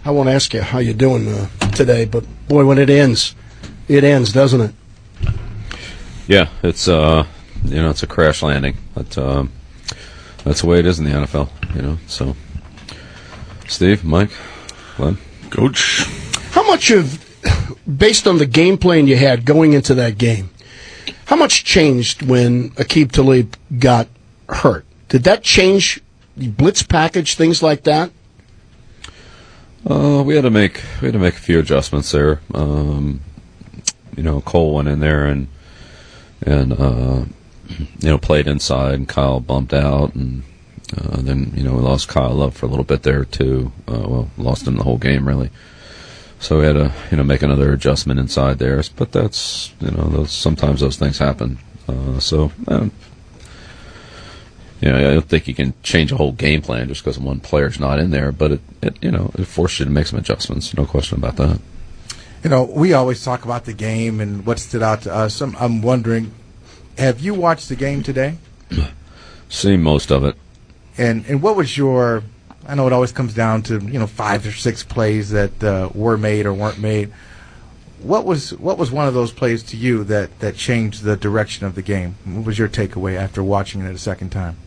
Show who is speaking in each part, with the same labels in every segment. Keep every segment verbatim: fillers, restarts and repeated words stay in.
Speaker 1: I won't ask you how you're doing uh, today, but boy, when it ends, it ends, doesn't it?
Speaker 2: Yeah, it's uh, you know, it's a crash landing. But um, that's the way it is in the N F L. You know, so Steve, Mike, Glenn,
Speaker 3: Coach,
Speaker 1: how much of, based on the game plan you had going into that game, how much changed when Aqib Talib got hurt? Did that change the blitz package, things like that?
Speaker 2: Uh, we had to make we had to make a few adjustments there. Um, you know, Cole went in there and and uh, you know played inside, and Kyle bumped out, and uh, then you know we lost Kyle Love for a little bit there too. Uh, well, lost him the whole game really. So we had to you know make another adjustment inside there. But that's you know those sometimes those things happen. Uh, so. Uh, You know, I don't think you can change a whole game plan just because one player's not in there, but it, it, you know, it forced you to make some adjustments. No question about that.
Speaker 4: You know, we always talk about the game and what stood out to us. I'm, I'm wondering, have you watched the game today?
Speaker 2: Seen most of it.
Speaker 4: And and what was your? I know it always comes down to you know five or six plays that uh, were made or weren't made. What was what was one of those plays to you that, that changed the direction of the game? What was your takeaway after watching it a second time?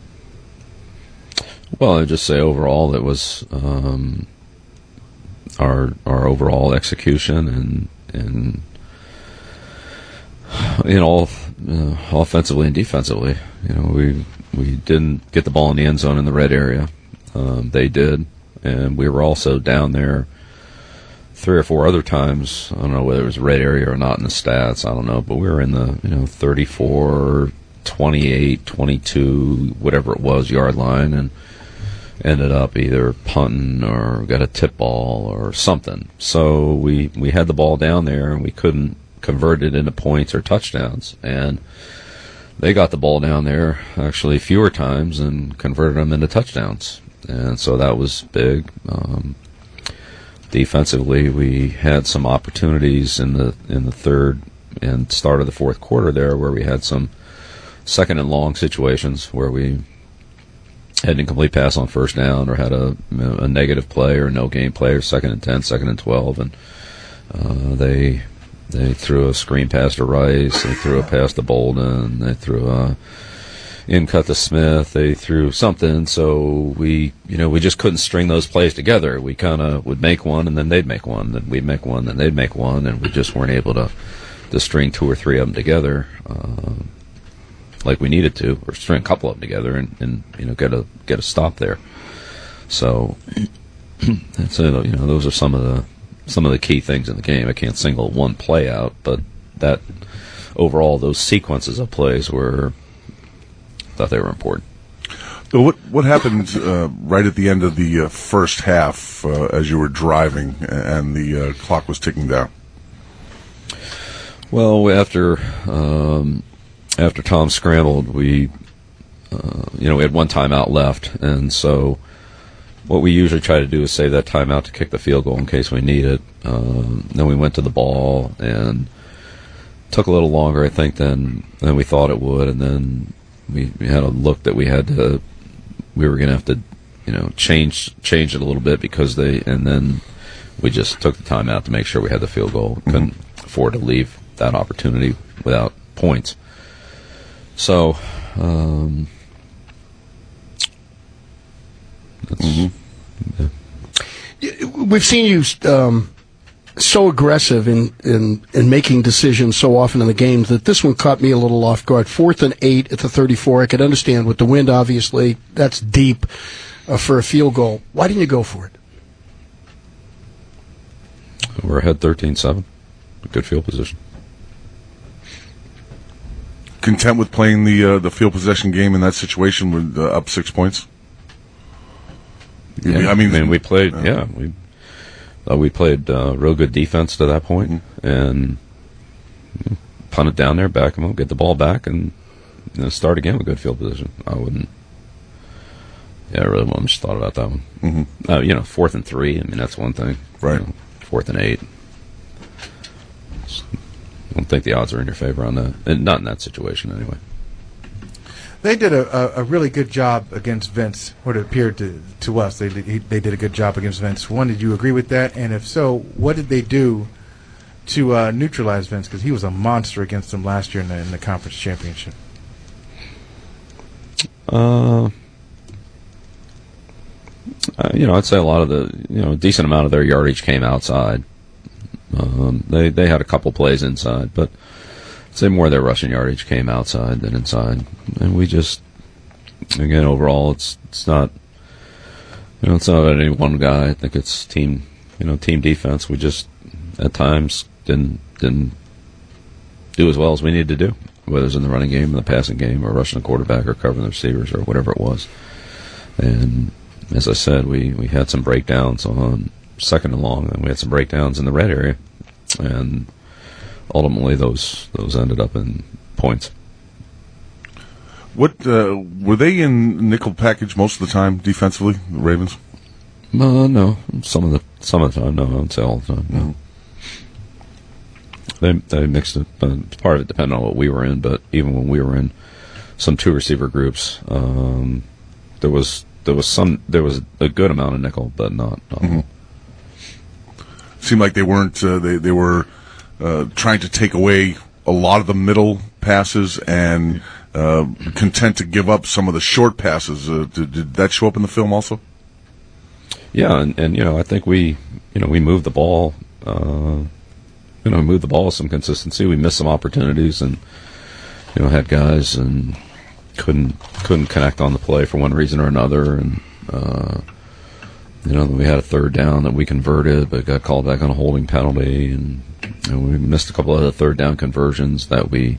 Speaker 2: Well, I'd just say overall it was um, our our overall execution and and you know uh, offensively and defensively. You know, we we didn't get the ball in the end zone in the red area. Um, they did, and we were also down there three or four other times. I don't know whether it was red area or not in the stats. I don't know, but we were in the you know thirty-four, twenty-eight, twenty-two, whatever it was, yard line, and ended up either punting or got a tip ball or something. So we we had the ball down there and we couldn't convert it into points or touchdowns. And they got the ball down there actually fewer times and converted them into touchdowns. And so that was big. Um, defensively, we had some opportunities in the in the third and start of the fourth quarter there where we had some second and long situations where we had an incomplete pass on first down or had a, a negative play or no game play or second and ten, second and twelve, and uh, they they threw a screen pass to Rice, they threw a pass to Bolden, they threw a in cut to Smith, they threw something. So we you know we just couldn't string those plays together. We kind of would make one and then they'd make one, then we'd make one, then they'd make one, and we just weren't able to to string two or three of them together. Uh, like we needed to, or string a couple of them together and, and you know get a get a stop there. So, so you know those are some of the some of the key things in the game. I can't single one play out, but that overall those sequences of plays were thought they were important.
Speaker 3: So what what happened uh, right at the end of the uh, first half uh, as you were driving and the uh, clock was ticking down?
Speaker 2: Well, after. Um, After Tom scrambled, we, uh, you know, we had one timeout left, and so what we usually try to do is save that timeout to kick the field goal in case we need it. Um, then we went to the ball, and took a little longer, I think, than than we thought it would, and then we, we had a look that we had to, we were going to have to, you know, change change it a little bit because they, and then we just took the timeout to make sure we had the field goal. Couldn't mm-hmm. afford to leave that opportunity without points. So, um, that's,
Speaker 1: mm-hmm. yeah. We've seen you um, so aggressive in, in, in making decisions so often in the games that this one caught me a little off guard. Fourth and eight at the thirty-four. I could understand with the wind, obviously, that's deep uh, for a field goal. Why didn't you go for it?
Speaker 2: We're ahead thirteen seven. Good field position.
Speaker 3: Content with playing the uh, the field possession game in that situation with uh, up six points?
Speaker 2: Yeah, I mean, I mean we played. Uh, yeah, we uh, we played uh, real good defense to that point, mm-hmm. and you know, punt it down there, back them up, get the ball back, and you know, start again with good field position. I wouldn't. Yeah, I really much thought about that one. Mm-hmm. Uh, you know, fourth and three. I mean, that's one thing.
Speaker 3: Right.
Speaker 2: You know, fourth and eight. I don't think the odds are in your favor on that. And not in that situation, anyway.
Speaker 4: They did a, a, a really good job against Vince, what it appeared to, to us. They did, they did a good job against Vince. One, did you agree with that? And if so, what did they do to uh, neutralize Vince? Because he was a monster against them last year in the, in the conference championship.
Speaker 2: Uh, uh, you know, I'd say a lot of the, you know, a decent amount of their yardage came outside. Um, they they had a couple plays inside, but I'd say more of their rushing yardage came outside than inside. And we just, again, overall, it's it's not, you know, it's not any one guy. I think it's team, you know, team defense. We just at times didn't didn't do as well as we needed to do, whether it's in the running game, in the passing game, or rushing the quarterback, or covering the receivers, or whatever it was. And as I said, we, we had some breakdowns on second and long, and we had some breakdowns in the red area, and ultimately those those ended up in points.
Speaker 3: What uh, were they in nickel package most of the time defensively, the Ravens?
Speaker 2: Uh, no, some of the some of the time. No, I wouldn't say all the time. No. Mm-hmm. They they mixed it. Uh, part of it depended on what we were in, but even when we were in some two receiver groups, um, there was there was some there was a good amount of nickel, but not. not
Speaker 3: mm-hmm. Seemed like they weren't. Uh, they they were uh, trying to take away a lot of the middle passes and uh, content to give up some of the short passes. Uh, did, did that show up in the film also?
Speaker 2: Yeah, and, and you know, I think we you know we moved the ball. Uh, you know, moved the ball with some consistency. We missed some opportunities, and you know, had guys and couldn't couldn't connect on the play for one reason or another, and. Uh, You know, we had a third down that we converted, but got called back on a holding penalty, and, and we missed a couple of other third down conversions that we,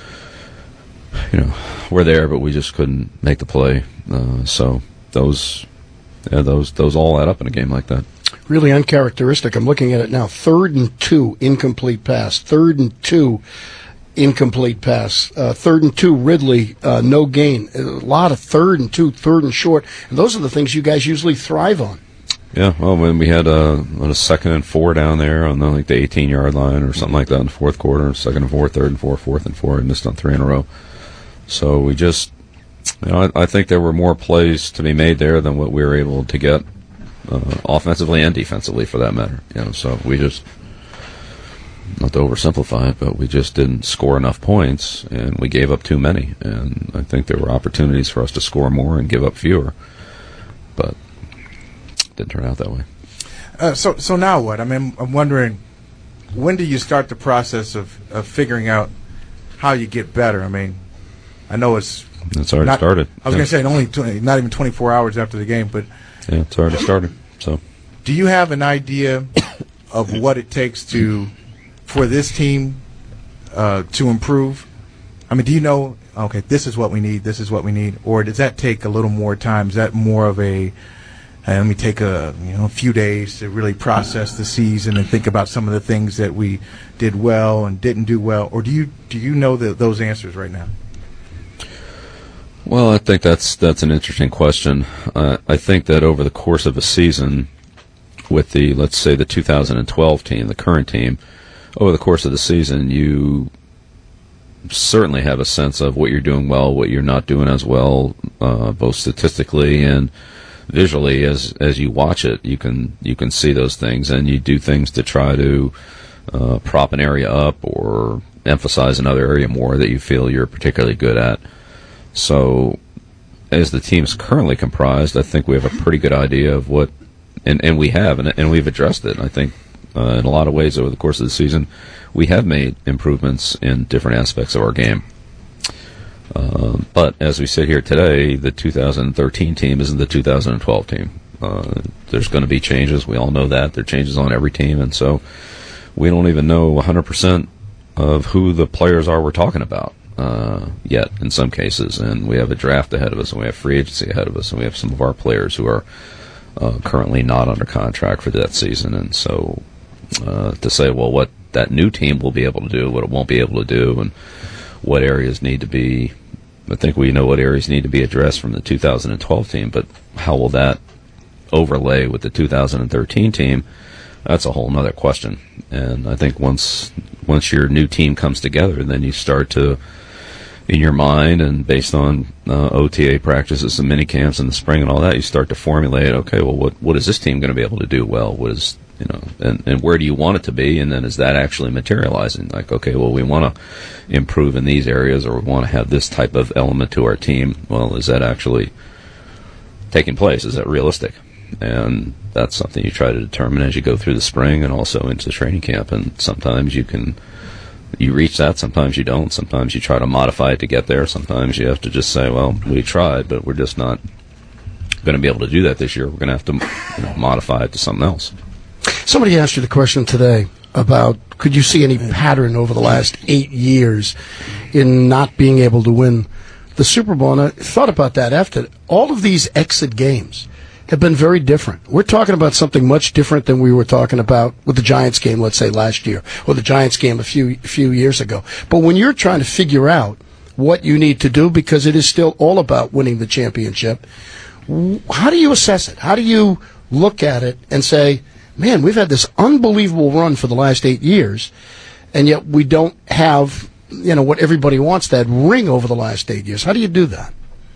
Speaker 2: you know, were there, but we just couldn't make the play. Uh, so those, yeah, those those all add up in a game like that.
Speaker 1: Really uncharacteristic. I'm looking at it now. Third and two, incomplete pass. Third and two, incomplete pass. Uh, third and two, Ridley, uh, no gain. A lot of third and two, third and short. And those are the things you guys usually thrive on.
Speaker 2: Yeah, well, when we had a, a second and four down there on the, like the eighteen-yard line or something like that in the fourth quarter, second and four, third and four, fourth and four, and missed on three in a row. So we just, you know, I, I think there were more plays to be made there than what we were able to get uh, offensively and defensively, for that matter. You know, so we just, not to oversimplify it, but we just didn't score enough points, and we gave up too many. And I think there were opportunities for us to score more and give up fewer, but didn't turn out that way.
Speaker 4: Uh, so, so now what? I mean, I'm wondering, when do you start the process of, of figuring out how you get better? I mean, I know it's
Speaker 2: it's already
Speaker 4: not,
Speaker 2: started.
Speaker 4: I was
Speaker 2: yeah.
Speaker 4: going to say only twenty, not even twenty-four hours after the game, but
Speaker 2: yeah, it's already started. So,
Speaker 4: do you have an idea of what it takes to for this team uh, to improve? I mean, do you know? Okay, this is what we need. This is what we need, or does that take a little more time? Is that more of a And let me take a you know a few days to really process the season and think about some of the things that we did well and didn't do well? Or do you do you know the, those answers right now?
Speaker 2: Well, I think that's that's an interesting question. Uh, I think that over the course of a season, with the let's say the two thousand twelve team, the current team, over the course of the season, you certainly have a sense of what you're doing well, what you're not doing as well, uh, both statistically and visually. As as you watch it, you can you can see those things, and you do things to try to uh, prop an area up or emphasize another area more that you feel you're particularly good at. So, as the team's currently comprised, I think we have a pretty good idea of what, and, and we have, and, and we've addressed it. I think uh, in a lot of ways over the course of the season, we have made improvements in different aspects of our game. Uh, but as we sit here today, the two thousand thirteen team isn't the two thousand twelve team. Uh, there's going to be changes. We all know that. There are changes on every team, and so we don't even know one hundred percent of who the players are we're talking about uh, yet in some cases. And we have a draft ahead of us, and we have free agency ahead of us, and we have some of our players who are uh, currently not under contract for that season. And so uh, to say, well, what that new team will be able to do, what it won't be able to do, and what areas need to be, I think we know what areas need to be addressed from the two thousand twelve team, but how will that overlay with the two thousand thirteen team? That's a whole other question. And I think once once your new team comes together, then you start to in your mind, and based on uh, O T A practices and mini camps in the spring and all that, you start to formulate, okay, well, what what is this team going to be able to do well? What is, you know, and, and where do you want it to be? And then is that actually materializing? Like, okay, well, we want to improve in these areas, or we want to have this type of element to our team. Well, is that actually taking place? Is that realistic? And that's something you try to determine as you go through the spring and also into training camp. And sometimes you can you reach that, sometimes you don't. Sometimes you try to modify it to get there. Sometimes you have to just say, well, we tried, but we're just not going to be able to do that this year. We're going to have to, you know, modify it to something else.
Speaker 1: Somebody asked you the question today about, could you see any pattern over the last eight years in not being able to win the Super Bowl? And I thought about that after. All of these exit games have been very different. We're talking about something much different than we were talking about with the Giants game, let's say, last year, or the Giants game a few few years ago. But when you're trying to figure out what you need to do, because it is still all about winning the championship, how do you assess it? How do you look at it and say, man, we've had this unbelievable run for the last eight years, and yet we don't have, you know, what everybody wants, that ring over the last eight years. How do you do that?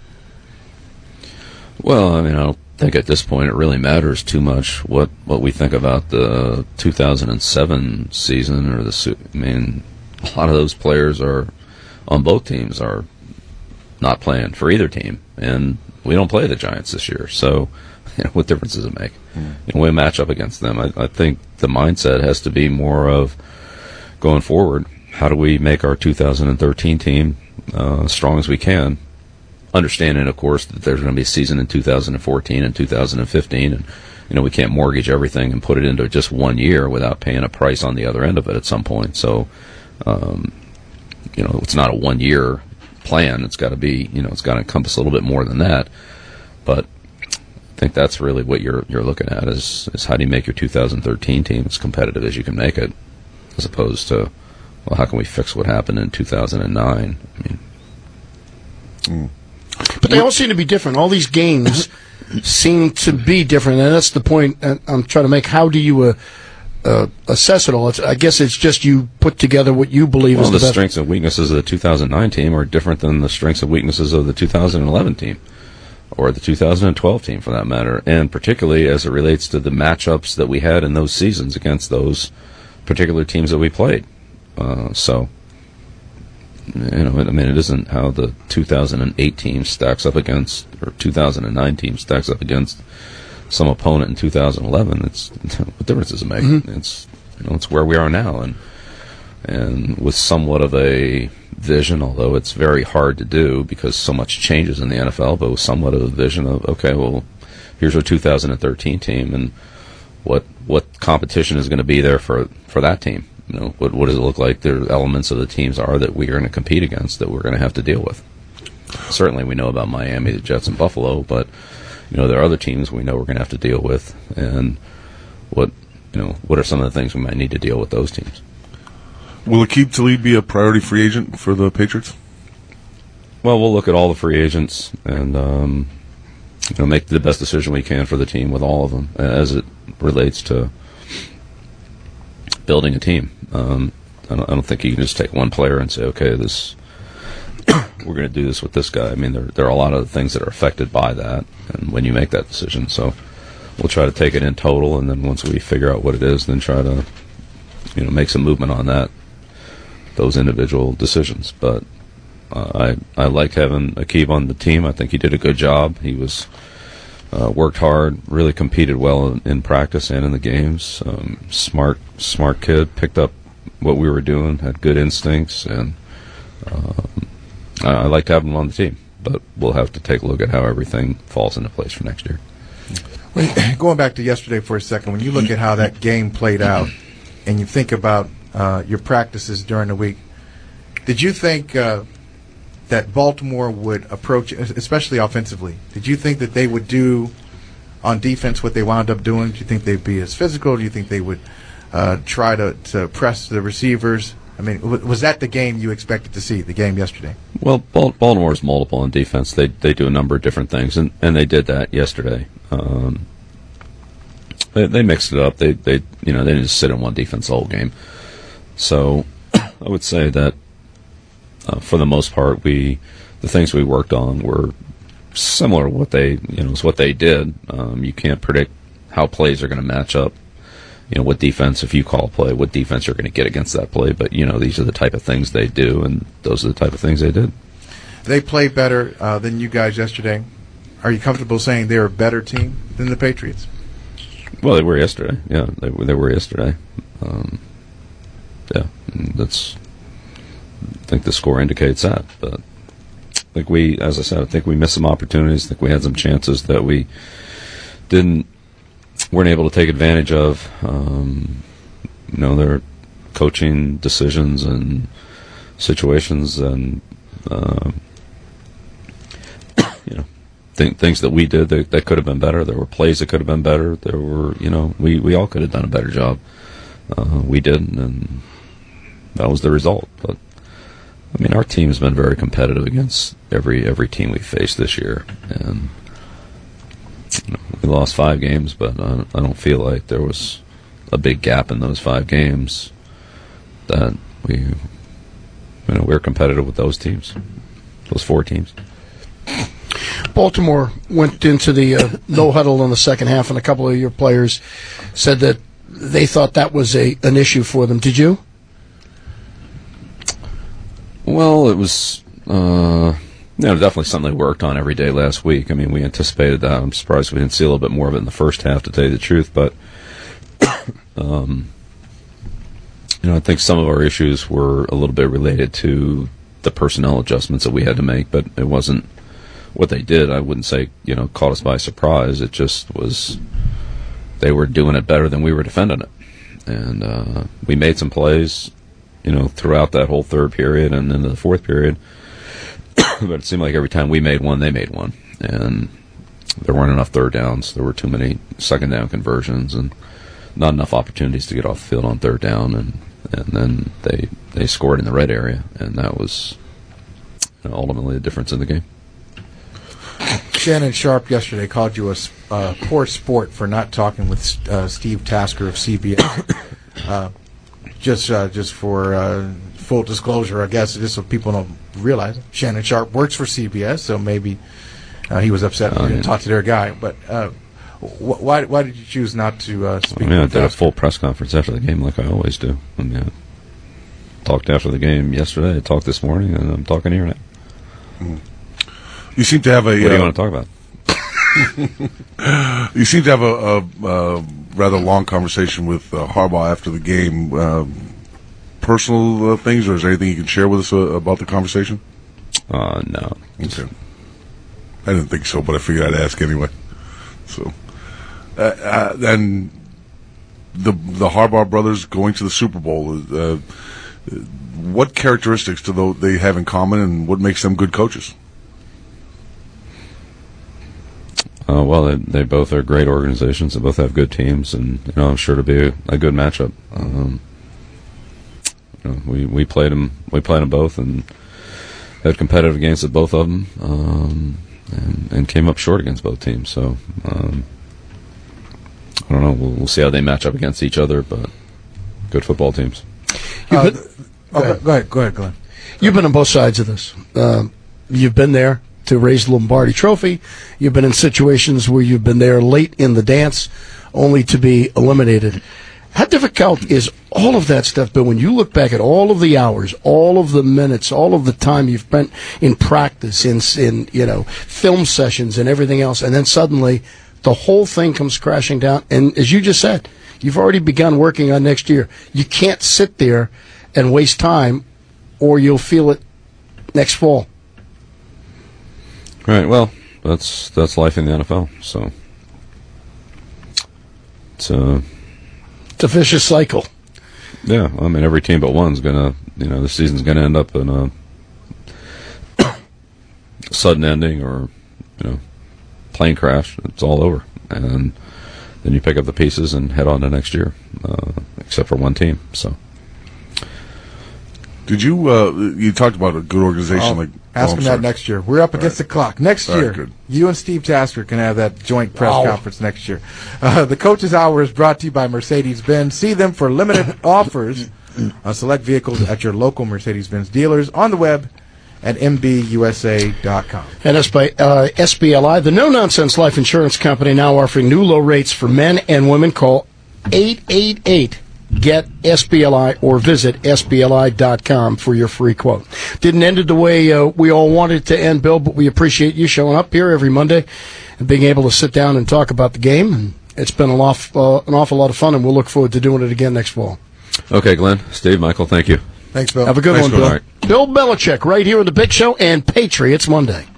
Speaker 2: Well, I mean, I don't think at this point it really matters too much what, what we think about the two thousand seven season or the. I mean, a lot of those players are on both teams are not playing for either team, and we don't play the Giants this year. So, you know, what difference does it make? Mm. You know, we match up against them. I, I think the mindset has to be more of going forward. How do we make our two thousand thirteen team uh, as strong as we can? Understanding, of course, that there's going to be a season in two thousand fourteen and two thousand fifteen, and you know we can't mortgage everything and put it into just one year without paying a price on the other end of it at some point. So, um, you know, it's not a one-year plan. It's got to be, you know, it's got to encompass a little bit more than that. But I think that's really what you're you're looking at is is how do you make your two thousand thirteen team as competitive as you can make it, as opposed to, well, how can we fix what happened in two thousand nine? I mean.
Speaker 1: Mm. But they all seem to be different. All these games seem to be different, and that's the point I'm trying to make. How do you uh, uh, assess it all? It's, I guess it's just you put together what you believe
Speaker 2: well,
Speaker 1: is the,
Speaker 2: the
Speaker 1: best.
Speaker 2: strengths and weaknesses of the two thousand nine team are different than the strengths and weaknesses of the two thousand eleven team, or the two thousand twelve team for that matter, and particularly as it relates to the matchups that we had in those seasons against those particular teams that we played. Uh, so... You know, I mean, it isn't how the two thousand eight team stacks up against, or two thousand nine team stacks up against some opponent in two thousand eleven. It's what difference does it make? Mm-hmm. It's, you know, it's where we are now, and and with somewhat of a vision, although it's very hard to do because so much changes in the N F L. But with somewhat of a vision of, okay, well, here's our two thousand thirteen team, and what what competition is going to be there for for that team. You know, what, what does it look like the elements of the teams are that we are going to compete against that we're going to have to deal with? Certainly we know about Miami, the Jets, and Buffalo, but, you know, there are other teams we know we're going to have to deal with, and what, you know, what are some of the things we might need to deal with those teams?
Speaker 3: Will Aqib Talib be a priority free agent for the Patriots?
Speaker 2: Well, we'll look at all the free agents and, um, you know, make the best decision we can for the team with all of them as it relates to building a team. Um, I, don't, I don't think you can just take one player and say, okay, this we're going to do this with this guy. I mean, there there are a lot of things that are affected by that, and when you make that decision, so we'll try to take it in total, and then once we figure out what it is, then try to, you know, make some movement on that, those individual decisions. But uh, I I like having Aqib on the team. I think he did a good job. He was. Uh, worked hard, really competed well in, in practice and in the games. Um, smart, smart kid, picked up what we were doing, had good instincts, and um, I, I liked having him on the team. But we'll have to take a look at how everything falls into place for next year.
Speaker 4: Going back to yesterday for a second, when you look at how that game played out, and you think about uh, your practices during the week, did you think uh, that Baltimore would approach, especially offensively? Did you think that they would do on defense what they wound up doing? Do you think they'd be as physical? Do you think they would uh, try to, to press the receivers? I mean, w- was that the game you expected to see, the game yesterday?
Speaker 2: Well, Baltimore is multiple on defense. They they do a number of different things, and, and they did that yesterday. Um, they, they mixed it up. They they you know they didn't just sit in one defense the whole game. So I would say that uh, for the most part, we the things we worked on were similar to what they, you know, is what they did. Um, you can't predict how plays are going to match up. You know, what defense, if you call a play, what defense you're going to get against that play. But, you know, these are the type of things they do, and those are the type of things they did.
Speaker 4: They played better uh, than you guys yesterday. Are you comfortable saying they're a better team than the Patriots?
Speaker 2: Well, they were yesterday. Yeah, they were, they were yesterday. Um, yeah, that's. I think the score indicates that. But I think we, as I said, I think we missed some opportunities. I think we had some chances that we didn't. weren't able to take advantage of. Um, you know, their coaching decisions and situations, and uh, you know, th- things that we did that, that could have been better. There were plays that could have been better. There were, you know, we, we all could have done a better job. Uh, we didn't, and that was the result. But I mean, our team has been very competitive against every every team we faced this year, and you know, we lost five games, but I, I don't feel like there was a big gap in those five games that we, you know, we're competitive with those teams, those four teams.
Speaker 1: Baltimore went into the uh, no huddle in the second half, and a couple of your players said that they thought that was a an issue for them. Did you?
Speaker 2: Well, it was. Uh, You know, definitely something they worked on every day last week. I mean, we anticipated that. I'm surprised we didn't see a little bit more of it in the first half, to tell you the truth. But, um, you know, I think some of our issues were a little bit related to the personnel adjustments that we had to make. But it wasn't what they did. I wouldn't say, you know, caught us by surprise. It just was they were doing it better than we were defending it. And uh, we made some plays, you know, throughout that whole third period and into the fourth period. But it seemed like every time we made one, they made one. And there weren't enough third downs. There were too many second down conversions and not enough opportunities to get off the field on third down. And, and then they they scored in the red area, and that was, you know, ultimately the difference in the game.
Speaker 4: Shannon Sharp yesterday called you a uh, poor sport for not talking with uh, Steve Tasker of C B S. uh, just uh, just for uh, full disclosure, I guess, just so people don't realize, Shannon Sharp works for C B S, so maybe uh, he was upset
Speaker 2: oh,
Speaker 4: we didn't
Speaker 2: yeah.
Speaker 4: talk to their guy. But uh, wh- why why did you choose not to uh, speak?
Speaker 2: I mean, I
Speaker 4: with
Speaker 2: did a
Speaker 4: Tasker?
Speaker 2: full press conference after the game, like I always do. I mean, I talked after the game yesterday. I talked this morning, and I'm talking here now.
Speaker 3: Mm. You seem to have a.
Speaker 2: What do you
Speaker 3: uh,
Speaker 2: want to talk about?
Speaker 3: You seem to have a, a, a rather long conversation with uh, Harbaugh after the game. Uh, personal uh, things, or is there anything you can share with us uh, about the conversation?
Speaker 2: Uh, no.
Speaker 3: Okay. I didn't think so, but I figured I'd ask anyway. So, uh, uh, and the the Harbaugh brothers going to the Super Bowl. Uh, what characteristics do they have in common, and what makes them good coaches?
Speaker 2: Uh, well, they, they both are great organizations. They both have good teams, and you know, I'm sure to be a, a good matchup. Um, you know, we we played them. We played them both, and had competitive games at both of them, um, and, and came up short against both teams. So um, I don't know. We'll, we'll see how they match up against each other, but good football teams.
Speaker 4: Uh, oh, go, go ahead, go ahead, Glenn.
Speaker 1: You've been on both sides of this. Um, you've been there to raise the Lombardi Trophy. You've been in situations where you've been there late in the dance, only to be eliminated. How difficult is all of that stuff, Bill, when you look back at all of the hours, all of the minutes, all of the time you've spent in practice, in, in you know, film sessions and everything else, and then suddenly the whole thing comes crashing down, and as you just said, you've already begun working on next year. You can't sit there and waste time, or you'll feel it next fall.
Speaker 2: Right. Well, that's that's life in the N F L. So it's uh,
Speaker 1: it's a vicious cycle.
Speaker 2: Yeah, I mean, every team but one's gonna, you know, the season's gonna end up in a sudden ending or, you know, plane crash. It's all over, and then you pick up the pieces and head on to next year, uh, except for one team. So.
Speaker 3: Did you, uh, you talked about a good organization
Speaker 4: I'll
Speaker 3: like...
Speaker 4: Ask
Speaker 3: oh,
Speaker 4: him
Speaker 3: sorry.
Speaker 4: that next year. We're up against
Speaker 3: right.
Speaker 4: the clock. Next
Speaker 3: All right,
Speaker 4: year,
Speaker 3: good.
Speaker 4: you and Steve Tasker can have that joint press
Speaker 1: Wow.
Speaker 4: conference next year. Uh, the Coach's Hour is brought to you by Mercedes-Benz. See them for limited offers on select vehicles at your local Mercedes-Benz dealers, on the web, at m b u s a dot com.
Speaker 1: And S B, uh, S B L I, the no-nonsense life insurance company, now offering new low rates for men and women. Call eight eight eight get S B L I or visit S B L I dot com for your free quote. Didn't end it the way uh, we all wanted it to end, Bill, but we appreciate you showing up here every Monday and being able to sit down and talk about the game. And it's been an, off, uh, an awful lot of fun, and we'll look forward to doing it again next fall.
Speaker 2: Okay, Glenn, Steve, Michael, thank you.
Speaker 4: Thanks, Bill.
Speaker 1: Have a good
Speaker 3: Thanks,
Speaker 1: one,
Speaker 3: Bill.
Speaker 1: Bill. Bill Belichick right here on The Big Show and Patriots Monday.